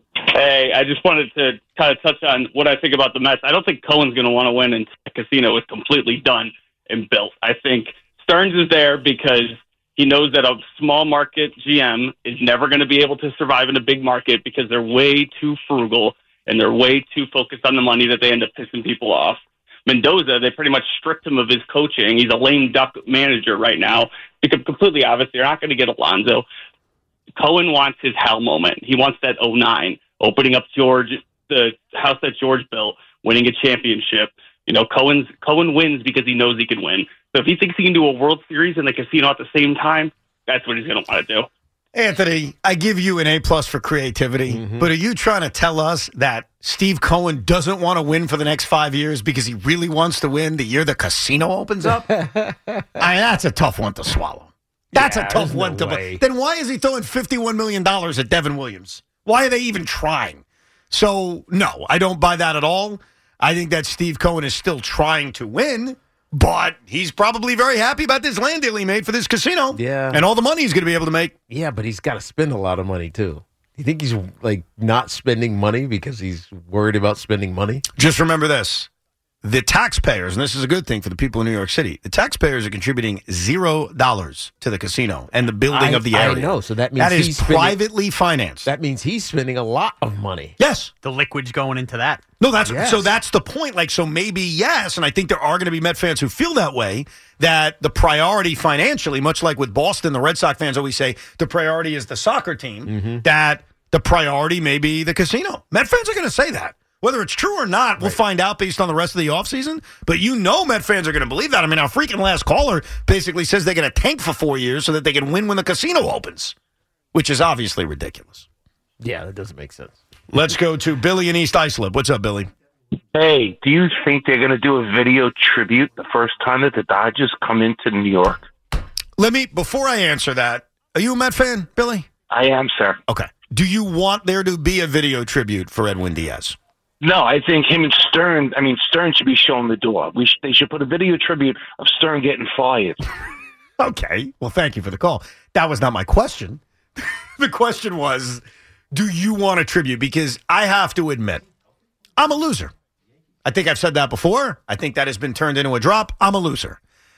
Hey, I just wanted to kind of touch on what I think about the Mets. I don't think Cohen's going to want to win until the casino is completely done and built. I think Stearns is there because he knows that a small market G M is never going to be able to survive in a big market because they're way too frugal and they're way too focused on the money that they end up pissing people off. Mendoza, they pretty much stripped him of his coaching. He's a lame duck manager right now. It's completely obvious they're not going to get Alonso. Cohen wants his Hal moment. He wants that oh nine, opening up George, the house that George built, winning a championship. You know, Cohen's Cohen wins because he knows he can win. So if he thinks he can do a World Series in the casino at the same time, that's what he's going to want to do. Anthony, I give you an A-plus for creativity, mm-hmm. but are you trying to tell us that Steve Cohen doesn't want to win for the next five years because he really wants to win the year the casino opens up? I mean, that's a tough one to swallow. That's yeah, a tough one no to play. Then why is he throwing fifty-one million dollars at Devin Williams? Why are they even trying? So, no, I don't buy that at all. I think that Steve Cohen is still trying to win, but he's probably very happy about this land deal he made for this casino. Yeah. And all the money he's going to be able to make. Yeah, but he's got to spend a lot of money, too. You think he's, like, not spending money because he's worried about spending money? Just remember this. The taxpayers, and this is a good thing for the people in New York City, the taxpayers are contributing zero dollars to the casino and the building I, of the area. I know, so that means that is he's spending, privately financed. That means he's spending a lot of money. Yes. The liquid's going into that. No, that's yes. so that's the point. Like, so maybe yes, and I think there are going to be Met fans who feel that way, that the priority financially, much like with Boston, the Red Sox fans always say the priority is the soccer team, mm-hmm. that the priority may be the casino. Met fans are going to say that. Whether it's true or not, we'll find out based on the rest of the offseason. But you know Met fans are going to believe that. I mean, our freaking last caller basically says they're going to tank for four years so that they can win when the casino opens, which is obviously ridiculous. Yeah, that doesn't make sense. Let's go to Billy in East Islip. What's up, Billy? Hey, do you think they're going to do a video tribute the first time that the Dodgers come into New York? Let me, before I answer that, are you a Met fan, Billy? I am, sir. Okay. Do you want there to be a video tribute for Edwin Diaz? No, I think him and Stern, I mean, Stern should be showing the door. We sh- They should put a video tribute of Stern getting fired. Okay. Well, thank you for the call. That was not my question. The question was, do you want a tribute? Because I have to admit, I'm a loser. I think I've said that before. I think that has been turned into a drop. I'm a loser.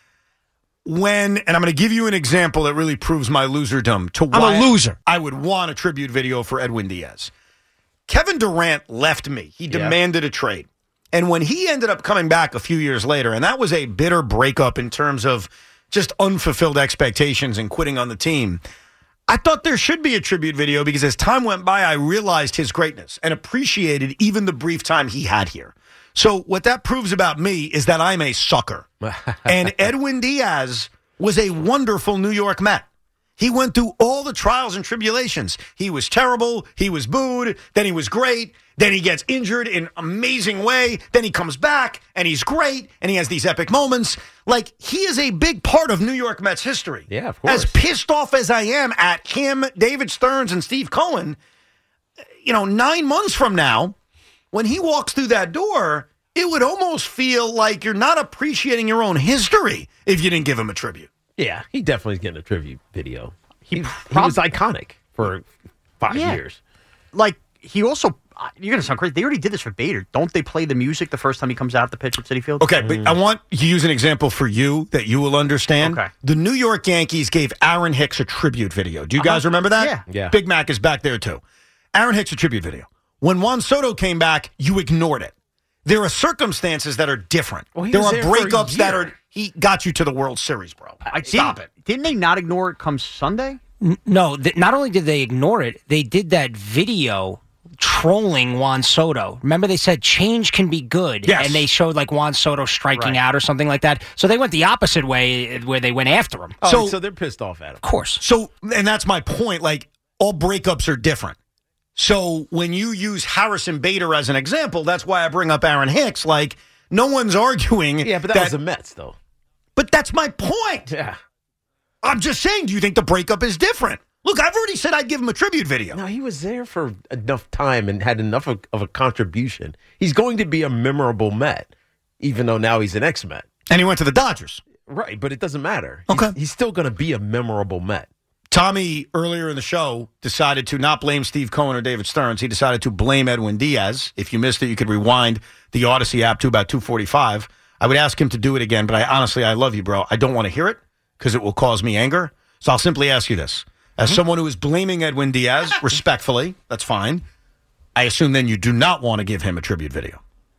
When, and I'm going to give you an example that really proves my loserdom to why I'm a loser. I would want a tribute video for Edwin Diaz. Kevin Durant left me. He Yeah. demanded a trade. And when he ended up coming back a few years later, and that was a bitter breakup in terms of just unfulfilled expectations and quitting on the team, I thought there should be a tribute video because as time went by, I realized his greatness and appreciated even the brief time he had here. So what that proves about me is that I'm a sucker. And Edwin Diaz was a wonderful New York Met. He went through all the trials and tribulations. He was terrible. He was booed. Then he was great. Then he gets injured in an amazing way. Then he comes back, and he's great, and he has these epic moments. Like, he is a big part of New York Mets history. Yeah, of course. As pissed off as I am at him, David Stearns, and Steve Cohen, you know, nine months from now, when he walks through that door, it would almost feel like you're not appreciating your own history if you didn't give him a tribute. Yeah, he definitely is getting a tribute video. He, he prob- was iconic for five Yeah. years. Like, he also, you're going to sound crazy. They already did this for Bader. Don't they play the music the first time he comes out the pitch at Citi Field? Okay, but I want to use an example for you that you will understand. Okay. The New York Yankees gave Aaron Hicks a tribute video. Do you Uh-huh. guys remember that? Yeah. Yeah. Big Mac is back there, too. Aaron Hicks a tribute video. When Juan Soto came back, you ignored it. There are circumstances that are different. Well, he there was are there for a breakups that year. are, he got you to the World Series, bro. I Stop didn't, it. Didn't they not ignore it come Sunday? N- No, th- not only did they ignore it, they did that video trolling Juan Soto. Remember they said change can be good, Yes. and they showed like Juan Soto striking Right. out or something like that. So they went the opposite way, where they went after him. Oh, So- so, they're pissed off at him. Of course. So, and that's my point. Like, all breakups are different. So, when you use Harrison Bader as an example, that's why I bring up Aaron Hicks. Like, no one's arguing. Yeah, but that, was the Mets, though. But that's my point. Yeah. I'm just saying, do you think the breakup is different? Look, I've already said I'd give him a tribute video. No, he was there for enough time and had enough of, of a contribution. He's going to be a memorable Met, even though now he's an ex-Met. And he went to the Dodgers. Right, but it doesn't matter. Okay. He's, he's still going to be a memorable Met. Tommy, earlier in the show, decided to not blame Steve Cohen or David Stearns. He decided to blame Edwin Diaz. If you missed it, you could rewind the Odyssey app to about two forty-five. I would ask him to do it again, but I honestly, I love you, bro. I don't want to hear it because it will cause me anger. So I'll simply ask you this. As Mm-hmm. someone who is blaming Edwin Diaz, respectfully, that's fine. I assume then you do not want to give him a tribute video.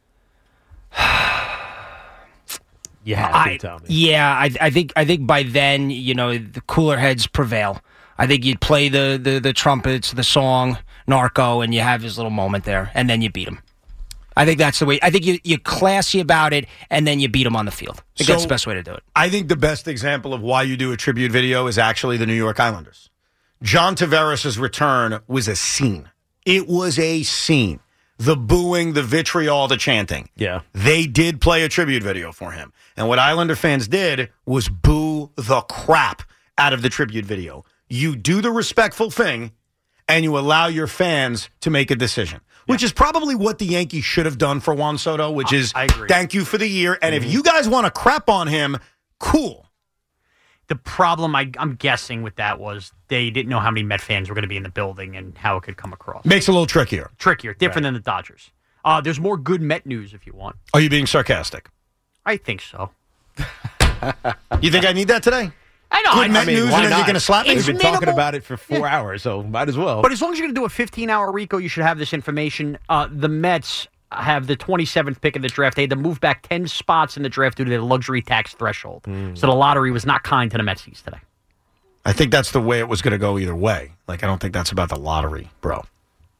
Yeah, I, yeah, I, I think I think by then, you know, the cooler heads prevail. I think you'd play the, the, the trumpets, the song, Narco, and you have his little moment there, and then you beat him. I think that's the way. I think you, you're classy about it, and then you beat him on the field. I think So- that's the best way to do it. I think the best example of why you do a tribute video is actually the New York Islanders. John Tavares' return was a scene. It was a scene. The booing, the vitriol, the chanting. Yeah. They did play a tribute video for him. And what Islander fans did was boo the crap out of the tribute video. You do the respectful thing, and you allow your fans to make a decision, which is probably what the Yankees should have done for Juan Soto, which is I agree. thank you for the year. And if you guys want to crap on him, cool. The problem, I, I'm guessing, with that was they didn't know how many Met fans were going to be in the building and how it could come across. Makes it a little trickier. Trickier, different than the Dodgers. Uh, there's more good Met news if you want. Are you being sarcastic? I think so. You think I need that today? I know. Good I, Met I mean, news, why and then not? you're going to slap me? We've been It's talking minimal. about it for four hours, so might as well. But as long as you're going to do a fifteen-hour Rico, you should have this information. Uh, the Mets have the twenty-seventh pick in the draft. They had to move back ten spots in the draft due to the luxury tax threshold. Mm. So the lottery was not kind to the Metsies today. I think that's the way it was going to go either way. Like, I don't think that's about the lottery, bro.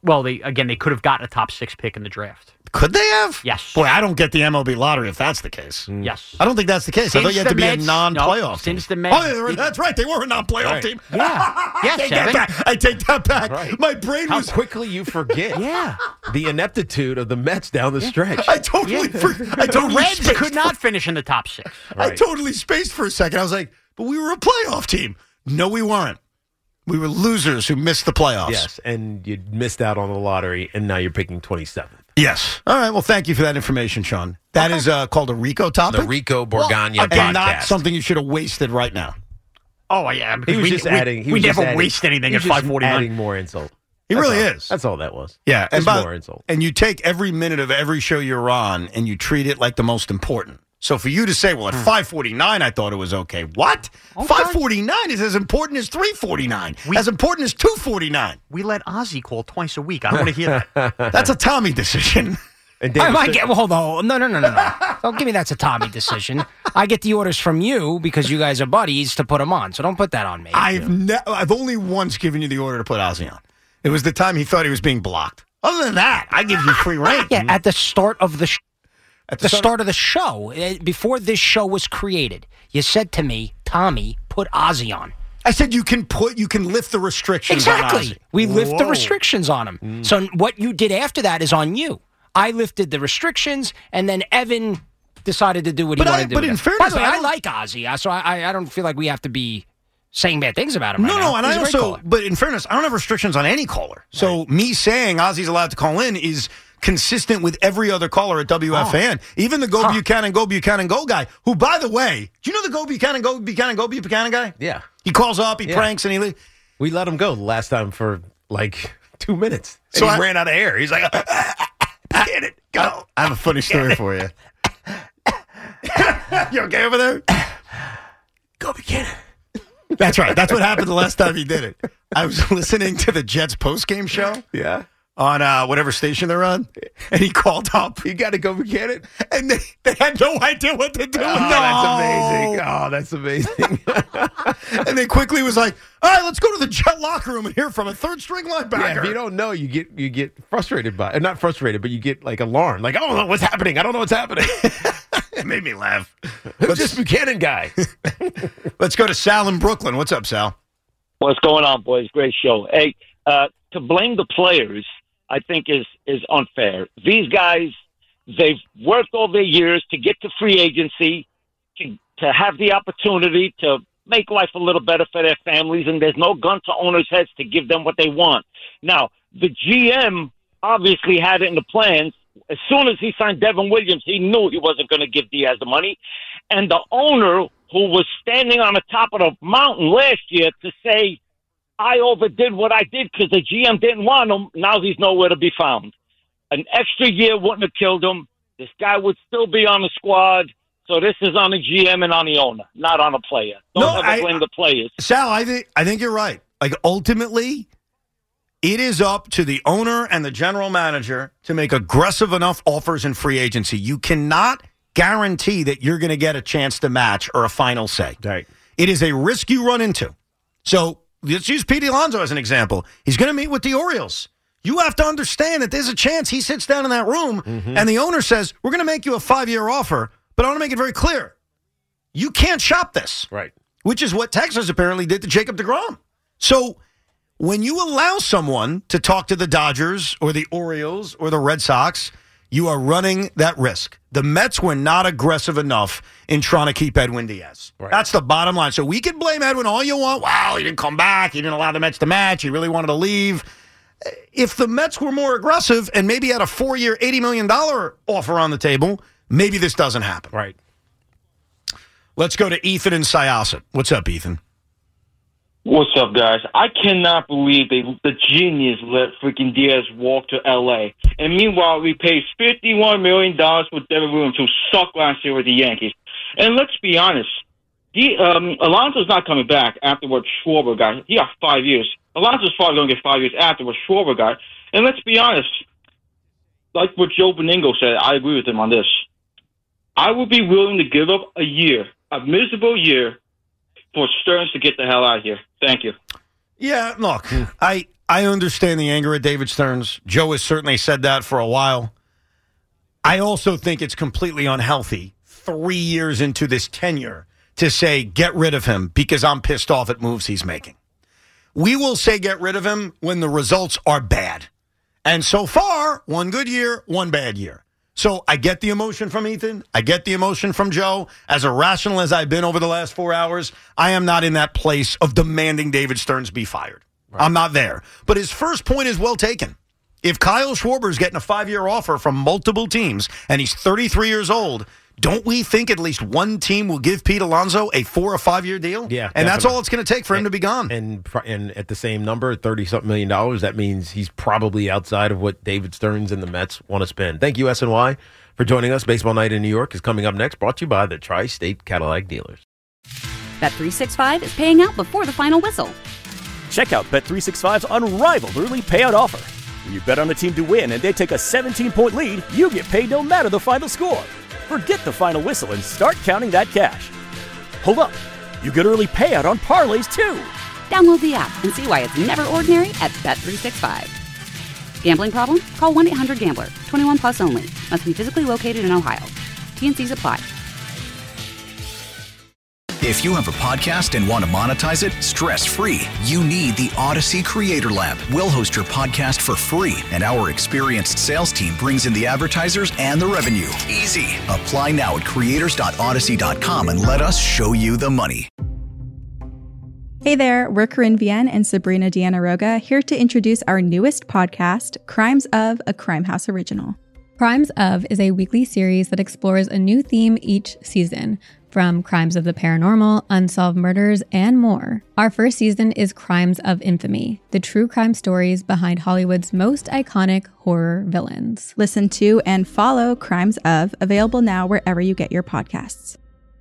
Well, they again, they could have gotten a top six pick in the draft. Could they have? Yes. Boy, I don't get the M L B lottery if that's the case. Yes. I don't think that's the case. I thought you had to be a non-playoff no, team. Since the Mets, Oh, yeah, right, that's right. They were a non-playoff Right. team. Yeah. Yes, I take that Evan. back. I take that back. Right. My brain How was. quickly you forget. Yeah. The ineptitude of the Mets down the stretch. I totally. For, I the totally Reds spaced could for- not finish in the top six. I Right. totally spaced for a second. I was like, but we were a playoff team. No, we weren't. We were losers who missed the playoffs. Yes, and you missed out on the lottery, and now you're picking twenty-seventh. Yes. All right. Well, thank you for that information, Sean. That is uh, called a Rico topic. The Rico Borgagna and podcast. not something you should have wasted right now. Oh yeah, because He was we, just we, adding. He we was just never adding- waste anything he at was just five forty-nine. Adding more insult. He That's really all. is. That's all that was. Yeah, and Just by- more insult. And you take every minute of every show you're on and you treat it like the most important. So for you to say, well, at five forty-nine, I thought it was okay. What? five forty-nine is as important as three forty-nine. As important as two forty-nine. We let Ozzy call twice a week. I don't want to hear that. That's a Tommy decision. And I, David I said- get, well, hold on. No, no, no, no, no. Don't give me that's a Tommy decision. I get the orders from you because you guys are buddies to put them on. So don't put that on me. I've ne- I've only once given you the order to put Ozzy on. It was the time he thought he was being blocked. Other than that, I give you free reign. Yeah, at the start of the sh- At the start of the show, uh, before this show was created, you said to me, Tommy, put Ozzy on. I said you can put you can lift the restrictions on Exactly. Ozzy. We lift the Whoa. restrictions on him. So what you did after that is on you. I lifted the restrictions, and then Evan decided to do what But he I- wanted to do. but with in it. fairness, by the way, I I, don't- like Ozzy, uh, so I, I don't feel like we have to be saying bad things about him. No, right no, now. and He's I a great also, caller. but in fairness, I don't have restrictions on any caller. So me saying Ozzy's allowed to call in is consistent with every other caller at W F A N. Even the Go Buchanan, Go Buchanan, Go guy, who, by the way, do you know the Go Buchanan, Go Buchanan, Go Buchanan guy? Yeah. He calls up, he Yeah. pranks, and he. li- We let him go the last time for like two minutes. And So he I- ran out of air. He's like, Get it, go. I have a funny story for you. You okay over there? Go Buchanan. That's right. That's what happened the last time he did it. I was listening to the Jets postgame show. Yeah. On uh, whatever station they're on. And he called up. You got to go Buchanan. And they, they had no idea what to do. Oh, no. that's amazing. Oh, that's amazing. And they quickly was like, all right, let's go to the Jet locker room and hear from a third string linebacker. Yeah, if you don't know, you get you get frustrated by, not frustrated, but you get like alarmed. Like, oh, no, what's happening? I don't know what's happening. It made me laugh. Who's this Buchanan guy? Let's go to Sal in Brooklyn. What's up, Sal? What's going on, boys? Great show. Hey, uh, to blame the players, I think is is unfair. These guys, they've worked all their years to get to free agency, to to have the opportunity to make life a little better for their families, and there's no gun to owners' heads to give them what they want. Now, the G M obviously had it in the plans. As soon as he signed Devin Williams, he knew he wasn't going to give Diaz the money. And the owner, who was standing on the top of the mountain last year to say, I overdid what I did because the G M didn't want him, now he's nowhere to be found. An extra year wouldn't have killed him. This guy would still be on the squad. So this is on the G M and on the owner, not on the player. Don't No, ever I- blame the players. Sal, I think I think you're right. Like ultimately, it is up to the owner and the general manager to make aggressive enough offers in free agency. You cannot guarantee that you're going to get a chance to match or a final say. Right. It is a risk you run into. So let's use Pete Alonso as an example. He's going to meet with the Orioles. You have to understand that there's a chance he sits down in that room and the owner says, we're going to make you a five-year offer, but I want to make it very clear. You can't shop this. Right. Which is what Texas apparently did to Jacob deGrom. So when you allow someone to talk to the Dodgers or the Orioles or the Red Sox, you are running that risk. The Mets were not aggressive enough in trying to keep Edwin Diaz. Right. That's the bottom line. So we can blame Edwin all you want. Wow, he didn't come back. He didn't allow the Mets to match. He really wanted to leave. If the Mets were more aggressive and maybe had a four-year, eighty million dollars offer on the table, maybe this doesn't happen. Right. Let's go to Ethan in Syosset. What's up, Ethan? What's up, guys? I cannot believe they, the genius let freaking Diaz walk to L A. And meanwhile, we paid fifty-one million dollars for Devin Williams, who sucked last year with the Yankees. And let's be honest, the, um, Alonso's not coming back after what Schwarber got. He got five years. Alonso's probably going to get five years after what Schwarber got. And let's be honest, like what Joe Beningo said, I agree with him on this. I would be willing to give up a year, a miserable year, for Stearns to get the hell out of here. Thank you. Yeah, look, I I understand the anger at David Stearns. Joe has certainly said that for a while. I also think it's completely unhealthy three years into this tenure to say, get rid of him because I'm pissed off at moves he's making. We will say get rid of him when the results are bad. And so far, one good year, one bad year. So I get the emotion from Ethan. I get the emotion from Joe. As irrational as I've been over the last four hours, I am not in that place of demanding David Stearns be fired. Right. I'm not there. But his first point is well taken. If Kyle Schwarber is getting a five-year offer from multiple teams and he's thirty-three years old, don't we think at least one team will give Pete Alonso a four or five-year deal? Yeah, and definitely. That's all it's going to take for and, him to be gone. And and at the same number, thirty-something million dollars, that means he's probably outside of what David Stearns and the Mets want to spend. Thank you, S N Y, for joining us. Baseball Night in New York is coming up next, brought to you by the Tri-State Cadillac Dealers. Bet three sixty-five is paying out before the final whistle. Check out Bet three sixty-five's unrivaled early payout offer. When you bet on a team to win and they take a seventeen-point lead, you get paid no matter the final score. Forget the final whistle and start counting that cash. Hold up. You get early payout on parlays, too. Download the app and see why it's never ordinary at Bet three sixty-five. Gambling problem? Call one eight hundred gambler. twenty-one plus only. Must be physically located in Ohio. T N Cs apply. If you have a podcast and want to monetize it stress-free, you need the Odyssey Creator Lab. We'll host your podcast for free, and our experienced sales team brings in the advertisers and the revenue. Easy. Apply now at creators dot odyssey dot com and let us show you the money. Hey there, we're Corinne Vienne and Sabrina Deanna Roga, here to introduce our newest podcast, Crimes of, a Crime House original. Crimes of is a weekly series that explores a new theme each season, from crimes of the paranormal, unsolved murders, and more. Our first season is Crimes of Infamy, the true crime stories behind Hollywood's most iconic horror villains. Listen to and follow Crimes of, available now wherever you get your podcasts.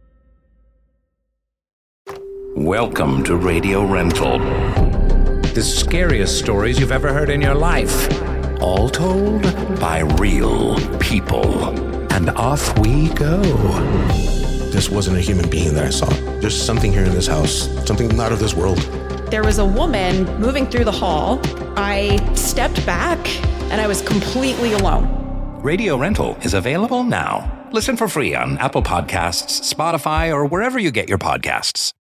Welcome to Radio Rental. The scariest stories you've ever heard in your life. All told by real people. And off we go. This wasn't a human being that I saw. There's something here in this house, something not of this world. There was a woman moving through the hall. I stepped back and I was completely alone. Radio Rental is available now. Listen for free on Apple Podcasts, Spotify, or wherever you get your podcasts.